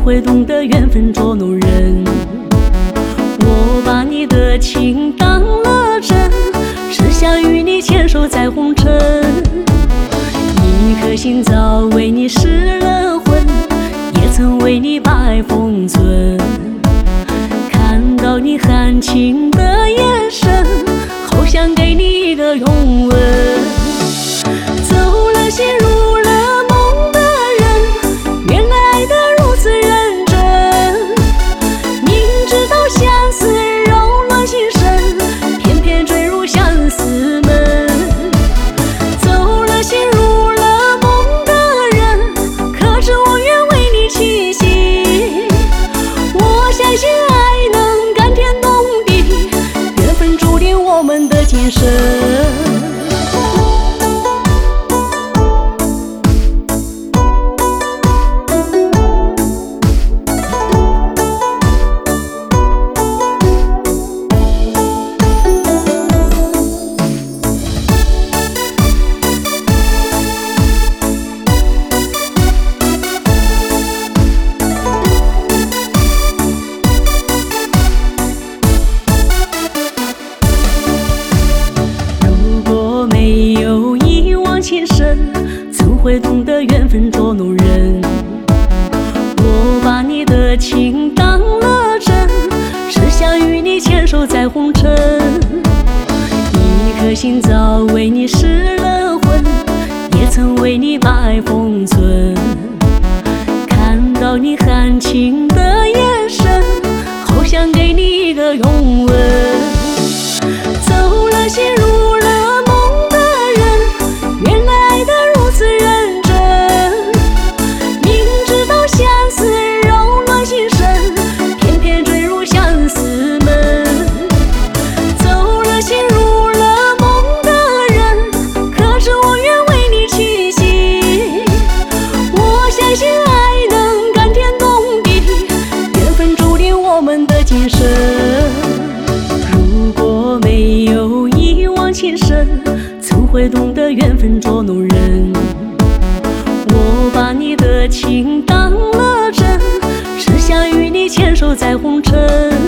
会懂得缘分捉弄人。我把你的情当了真，只想与你牵手在红尘。一颗心早为你失了魂，也曾为你白封存。看到你含情的眼神，好想给你一个拥吻。走了心入了梦的人，原来爱得如此认真。明知道相思扰乱心神，偏偏坠入相思门。走了心入了梦的人，可知我愿为你倾心。我相信爱能感天动地，缘分注定我们的今生。情深，怎会懂得缘分捉弄人？我把你的情当了真，只想与你牵手在红尘。一颗心早为你失了魂，也曾为你白封存。看到你含情的眼神，好想给你一个拥吻。走了心入了如果没有一往情深，怎会懂得缘分捉弄人？我把你的情当了真，只想与你牵手在红尘。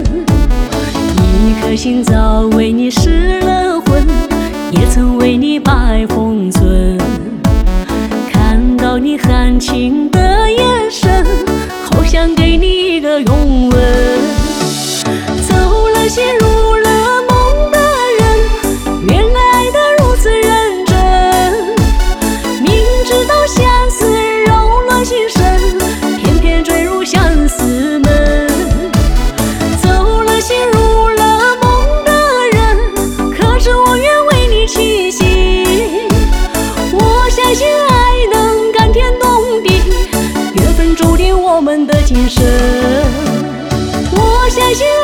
一颗心早为你失了魂，也曾为你白封存。看到你含情的眼神，好想给你一个拥吻。心入了梦的人，原来爱得如此认真。明知道相思扰乱心神，偏偏坠入相思门。走了心入了梦的人，可知我愿为你倾心。我相信爱能感天动地，缘分注定我们的今生。我相信